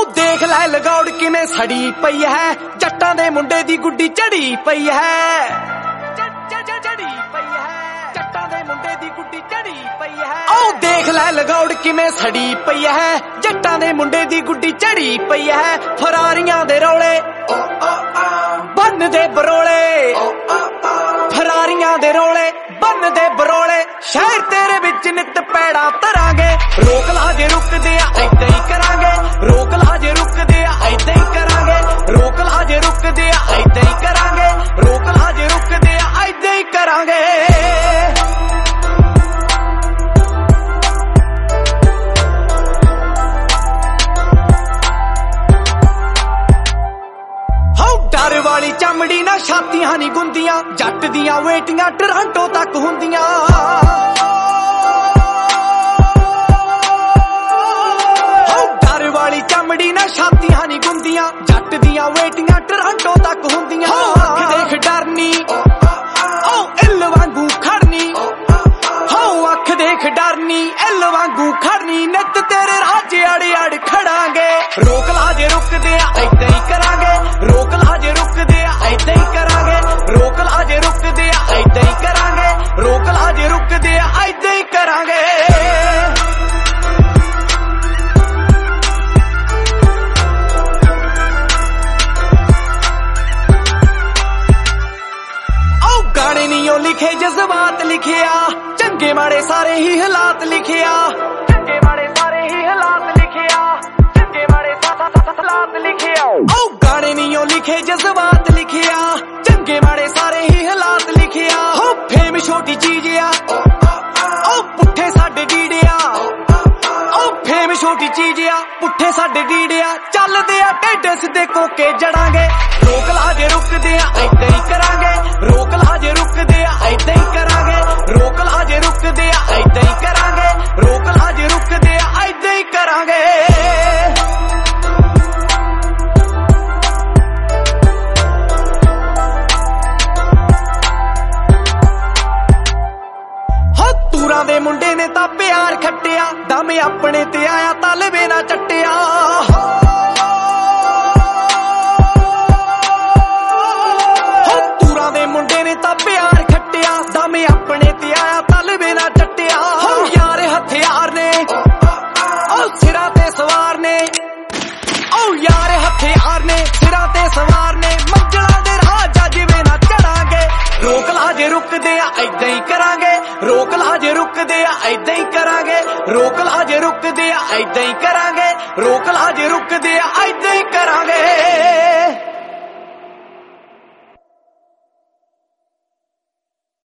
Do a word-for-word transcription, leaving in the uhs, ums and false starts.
देख लै लगौड़ किवें सड़ी पई है, जट्टां दे मुंडे दी गुड्डी चढ़ी पई है, चढ़ी पई है, जट्टां दे मुंडे दी गुड्डी चढ़ी पई है। ओ देख लै लगौड़ किवें सड़ी पई है, जट्टां दे मुंडे दी गुड्डी चढ़ी पई है। फरारियां दे रौले बन दे बरोले, फरारियां दे रौले बन दे बरोले, शहर तेरे विच नित पैड़ा तरांगे। रोक ला जे रुकदे आ ऐदां ही करांगे, रोक ला जे रुकदे आ ऐदां ही करांगे, रोक ला जे रुकदे आ ऐदां ही करांगे, रोक ला जे रुकदे आ ऐदां ही करांगे। डर वाली चमड़ी ना छातियां नी गुंदियां, जट दियां वेटियां टोरंटो तक हुंदियां। डर वाली चमड़ी ना छातियां नी गुंदियां, जट दियां वेटियां टोरंटो तक हुंदियां। अख देख डरनी ओ इल वांगू खड़नी, हो अख देख डरनी इल वांगू खड़नी, नित तेरे राजे अड़ अड़ खड़ांगे। रोक ला जे रुकदे आ ऐदां ही करांगे, रोक ला जे रुकदे आ ऐदां ही करांगे, रोक ला जे रुकदे आ ऐदां ही करांगे, रोक ला जे रुकदे आ ऐदां ही करांगे। ओ गाने नी ओ लिखे जज्बात लिखिया, चंगे माड़े सारे ही हालात लिखिया, चंगे माड़े सारे ही हालात लिखिया, चंगे माड़े हालात लिखिया। ओ गाने नी ओ लिखे जज्बात लिखिया, चंगे माड़े सारे ही हालात लिखिया। हो फेम छोटी चीज आ ओ पुट्ठे साडे डीड़िया, ओ फेम छोटी चीज आ पुट्ठे साडे डीड़िया। चलदे आ टेढ़े सिद्धे कोके जड़ांगे, रोक ला जे रुकदे आ ऐदां ही करांगे, रोक ला जे रुकदे आ ऐदां ही करांगे, रोक ला जे रुकदे आ ऐदां ही करांगे, रोक ला जे रुकदे आ ऐदां ही करांगे। तूरां दे मुंडे ने तां प्यार खट्टिया, दम अपने ते आया तलवे ना चट्टिया। तूरां दे मुंडे ने तां प्यार खट्टिया, दम अपने ते आया तलवे ना चट्टिया। हो यार हथियार ने ओ सिरां ते सवार ने, ओ यार हथियार ने सिरां ते सवार ने, मंजलां दे राह जजवे ना चढ़ांगे। रोक ला जे रुकदे आ ऐदां ही करांगे, रोक ला जे रुकदे आ ऐदां ही करांगे, रोक ला जे रुकदे आ ऐदां ही करांगे, रोक ला जे रुकदे आ ऐदां ही करांगे।